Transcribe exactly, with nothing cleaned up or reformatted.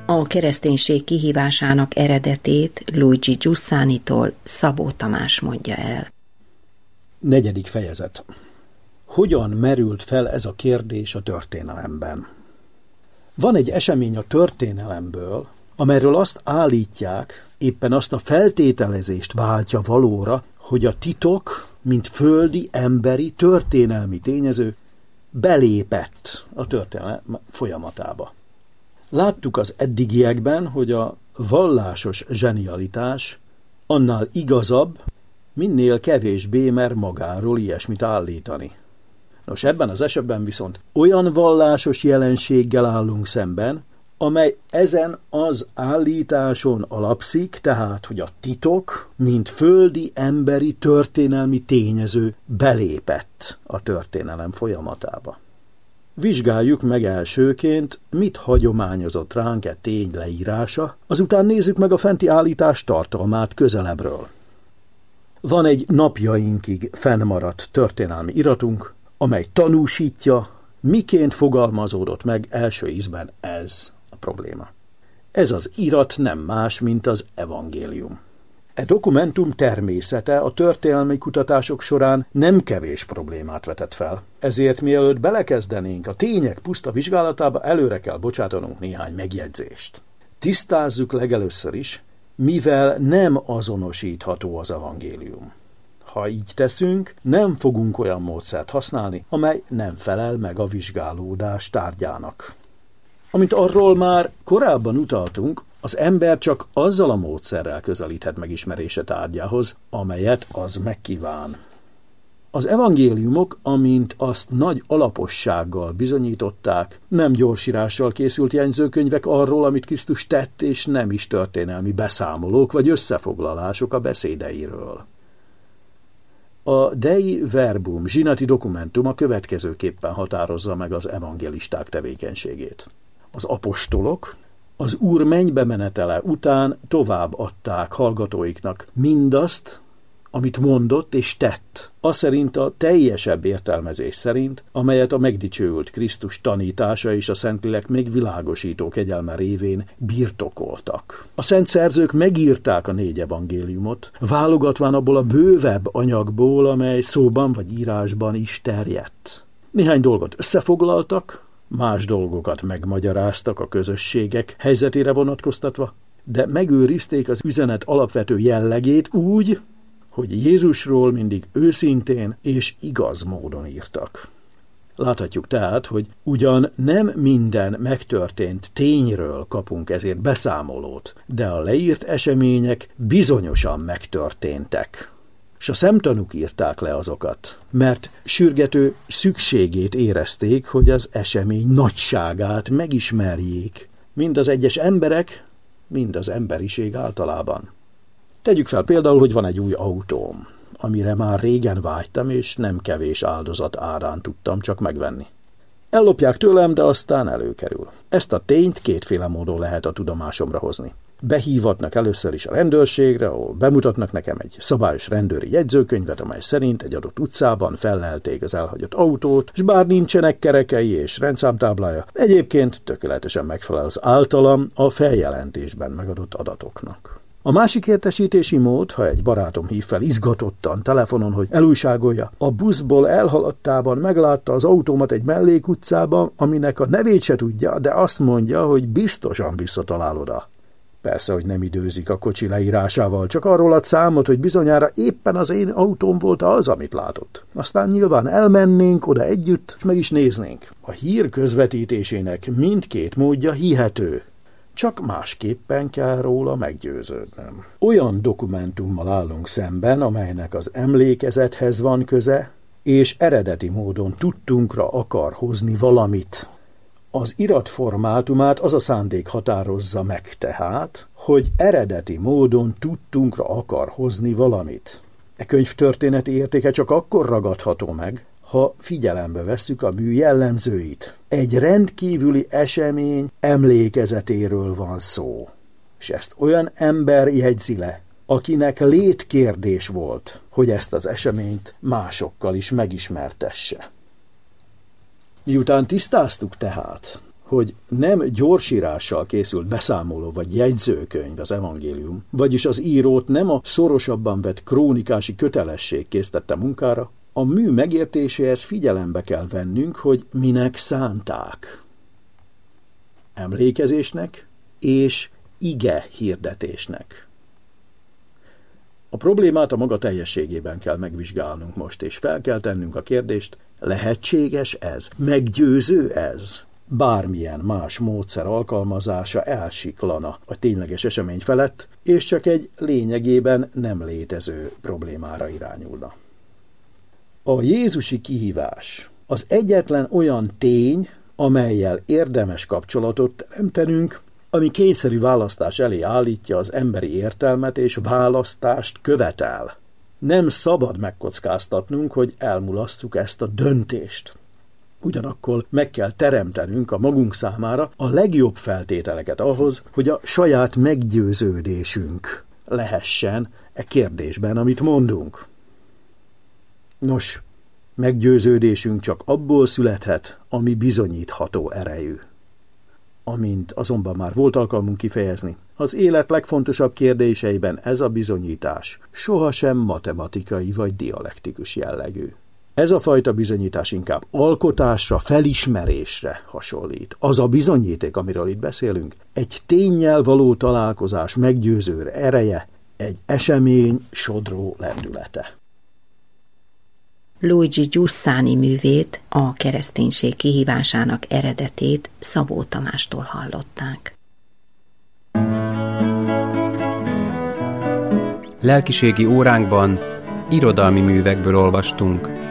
A kereszténység kihívásának eredetét Luigi Giussánitól Szabó Tamás mondja el. Negyedik fejezet. Hogyan merült fel ez a kérdés a történelemben? Van egy esemény a történelemből, amelyről azt állítják, éppen azt a feltételezést váltja valóra, hogy a titok, mint földi, emberi, történelmi tényező belépett a történelem folyamatába. Láttuk az eddigiekben, hogy a vallásos zsenialitás annál igazabb, minél kevésbé mer magáról ilyesmit állítani. Nos, ebben az esetben viszont olyan vallásos jelenséggel állunk szemben, amely ezen az állításon alapszik, tehát, hogy a titok, mint földi, emberi, történelmi tényező belépett a történelem folyamatába. Vizsgáljuk meg elsőként, mit hagyományozott ránk e tény leírása, azután nézzük meg a fenti állítás tartalmát közelebbről. Van egy napjainkig fennmaradt történelmi iratunk, amely tanúsítja, miként fogalmazódott meg első ízben ez a probléma. Ez az irat nem más, mint az evangélium. E dokumentum természete a történelmi kutatások során nem kevés problémát vetett fel. Ezért mielőtt belekezdenénk a tények puszta vizsgálatába, előre kell bocsátanunk néhány megjegyzést. Tisztázzuk legelőször is, mivel nem azonosítható az evangélium. Ha így teszünk, nem fogunk olyan módszert használni, amely nem felel meg a vizsgálódás tárgyának. Amint arról már korábban utaltunk, az ember csak azzal a módszerrel közelíthet megismerése tárgyához, amelyet az megkíván. Az evangéliumok, amint azt nagy alapossággal bizonyították, nem gyorsírással készült jegyzőkönyvek arról, amit Krisztus tett, és nem is történelmi beszámolók vagy összefoglalások a beszédeiről. A Dei Verbum zsinati dokumentum a következőképpen határozza meg az evangélisták tevékenységét. Az apostolok az Úr mennybe menetele után tovább adták hallgatóiknak mindazt, amit mondott és tett, az szerint a teljesebb értelmezés szerint, amelyet a megdicsőült Krisztus tanítása és a Szentlélek megvilágosító kegyelme révén birtokoltak. A szent szerzők megírták a négy evangéliumot, válogatván abból a bővebb anyagból, amely szóban vagy írásban is terjedt. Néhány dolgot összefoglaltak, más dolgokat megmagyaráztak a közösségek helyzetére vonatkoztatva, de megőrizték az üzenet alapvető jellegét úgy, hogy Jézusról mindig őszintén és igaz módon írtak. Láthatjuk tehát, hogy ugyan nem minden megtörtént tényről kapunk ezért beszámolót, de a leírt események bizonyosan megtörténtek. S a szemtanúk írták le azokat, mert sürgető szükségét érezték, hogy az esemény nagyságát megismerjék, mind az egyes emberek, mind az emberiség általában. Tegyük fel például, hogy van egy új autóm, amire már régen vágytam, és nem kevés áldozat árán tudtam csak megvenni. Ellopják tőlem, de aztán előkerül. Ezt a tényt kétféle módon lehet a tudomásomra hozni. Behívatnak először is a rendőrségre, ahol bemutatnak nekem egy szabályos rendőri jegyzőkönyvet, amely szerint egy adott utcában fellelték az elhagyott autót, és bár nincsenek kerekei és rendszámtáblája, egyébként tökéletesen megfelel az általam a feljelentésben megadott adatoknak. A másik értesítési mód, ha egy barátom hív fel izgatottan telefonon, hogy elújságolja, a buszból elhaladtában meglátta az autómat egy mellékutcában, aminek a nevét se tudja, de azt mondja, hogy biztosan visszatalál oda. Persze, hogy nem időzik a kocsi leírásával, csak arról ad számot, hogy bizonyára éppen az én autóm volt az, amit látott. Aztán nyilván elmennénk oda együtt, és meg is néznénk. A hír közvetítésének mindkét módja hihető. Csak másképpen kell róla meggyőződnöm. Olyan dokumentummal állunk szemben, amelynek az emlékezethez van köze, és eredeti módon tudtunkra akar hozni valamit. Az irat formátumát az a szándék határozza meg tehát, hogy eredeti módon tudtunkra akar hozni valamit. E könyv történeti értéke csak akkor ragadható meg, ha figyelembe vesszük a mű jellemzőit. Egy rendkívüli esemény emlékezetéről van szó, és ezt olyan ember jegyzi le, akinek létkérdés volt, hogy ezt az eseményt másokkal is megismertesse. Miután tisztáztuk tehát, hogy nem gyorsírással készült beszámoló vagy jegyzőkönyv az evangélium, vagyis az írót nem a szorosabban vett krónikási kötelesség késztette munkára, a mű megértéséhez figyelembe kell vennünk, hogy minek szánták. Emlékezésnek és ige hirdetésnek. A problémát a maga teljességében kell megvizsgálnunk most, és fel kell tennünk a kérdést, lehetséges ez? Meggyőző ez? Bármilyen más módszer alkalmazása elsiklana a tényleges esemény felett, és csak egy lényegében nem létező problémára irányulna. A jézusi kihívás az egyetlen olyan tény, amellyel érdemes kapcsolatot teremtenünk, ami kényszerű választás elé állítja az emberi értelmet és választást követel. Nem szabad megkockáztatnunk, hogy elmulasszuk ezt a döntést. Ugyanakkor meg kell teremtenünk a magunk számára a legjobb feltételeket ahhoz, hogy a saját meggyőződésünk lehessen e kérdésben, amit mondunk. Nos, meggyőződésünk csak abból születhet, ami bizonyítható erejű. Amint azonban már volt alkalmunk kifejezni, az élet legfontosabb kérdéseiben ez a bizonyítás sohasem matematikai vagy dialektikus jellegű. Ez a fajta bizonyítás inkább alkotásra, felismerésre hasonlít. Az a bizonyíték, amiről itt beszélünk, egy ténnyel való találkozás meggyőző ereje, egy esemény sodró lendülete. Luigi Giussani művét, a kereszténység kihívásának eredetét Szabó Tamástól hallották. Lelkiségi óránkban irodalmi művekből olvastunk.